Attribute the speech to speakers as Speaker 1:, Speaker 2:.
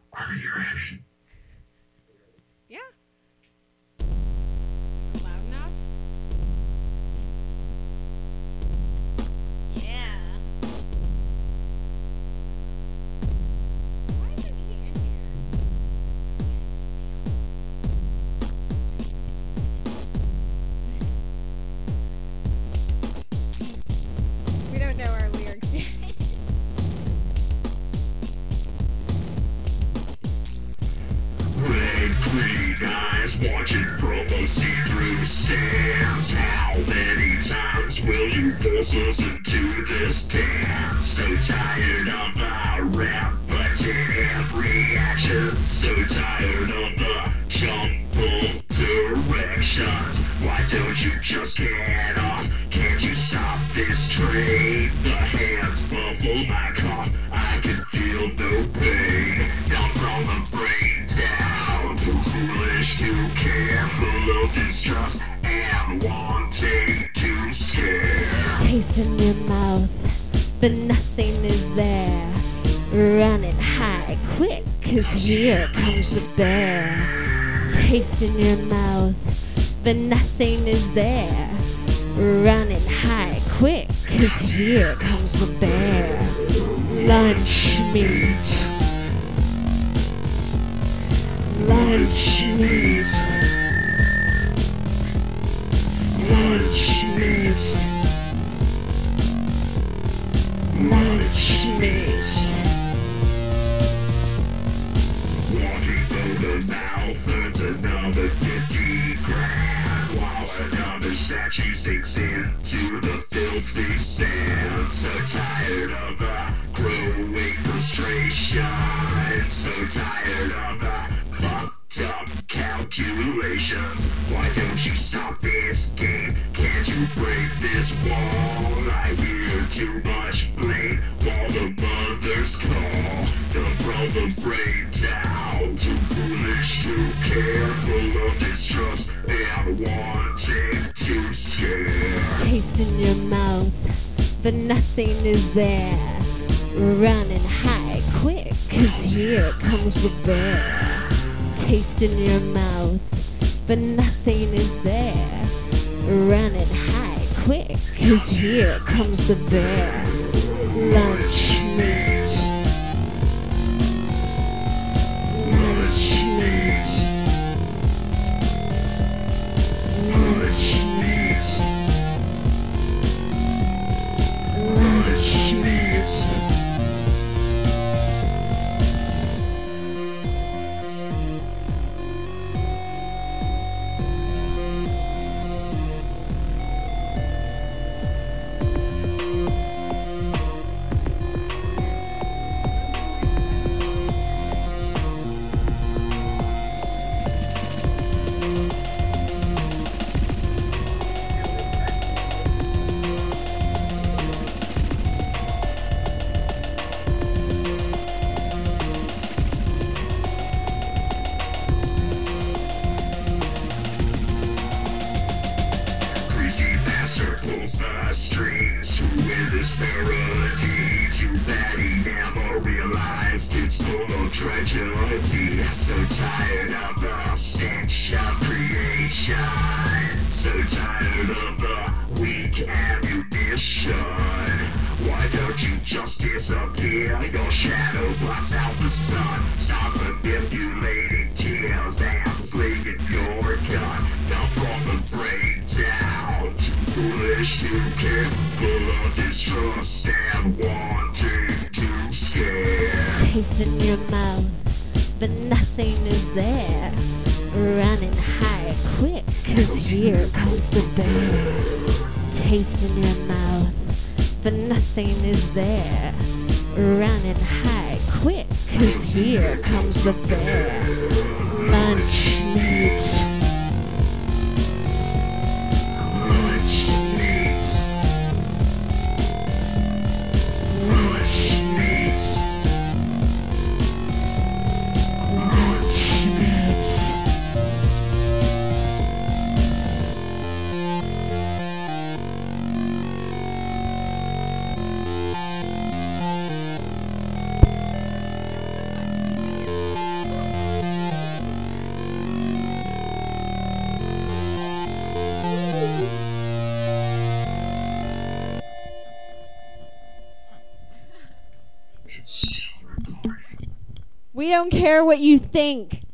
Speaker 1: Are you ready?
Speaker 2: Yeah. Is it loud enough? Yeah. Why isn't he in here? We don't know our lyrics yet.
Speaker 1: Red green eyes watching from a see-through stance. How many times will you force us into this dance? So tired of our rap button reaction. So tired of the jumbled directions. Why don't you just get off? Can't you stop this train? The hands muffle my cough. I can feel no pain. Down from the brain down. Too foolish to care. Full of distrust and wanting to scare.
Speaker 3: Taste in your mouth, but nothing is there. Running high, quick, 'cause here comes the bear. Taste in your mouth, but nothing is there. Running high, quick, 'cause here comes the bear. Lunch meat. Lunch meat. Lunch meat. Lunch meat.
Speaker 1: Walking through the mouth earns another 50 grand. While another statue sinks into the filthy sand. So tired of the growing frustration. So tired of the fucked up calculations. Why don't you stop this game? Can't you break this wall? I hear too much blame while the mothers call. From the brain down, too foolish to care, full of distrust and wanting to scare.
Speaker 3: Taste in your mouth, but nothing is there. Running high, quick, 'cause here comes the bear. Taste in your mouth, but nothing is there. Running high, quick, 'cause here comes the bear. Lunch meat. Lunch meat. Lunch meat. Lunch meat.
Speaker 1: Crazy bastard pulls the strings to win this parody. Too bad he never realized it's full of tragedy. So tired of the stench of creation. So tired of the weak ammunition. Why don't you just disappear? Your shadow blocks out the sun. Stop manipulating tears and flinging your gun. Now from the brain down, too foolish to care, full of distrust and wanting to scare.
Speaker 3: Taste in your mouth, but nothing is there. Running high, quick, 'cause here comes the bear. Taste in your mouth, but nothing is there. Running high, quick, 'cause here comes the bear. Lunch meat.
Speaker 1: Lunch meat. Lunch meat.
Speaker 3: Lunch meat.
Speaker 2: Still recording.
Speaker 3: We don't care what you think.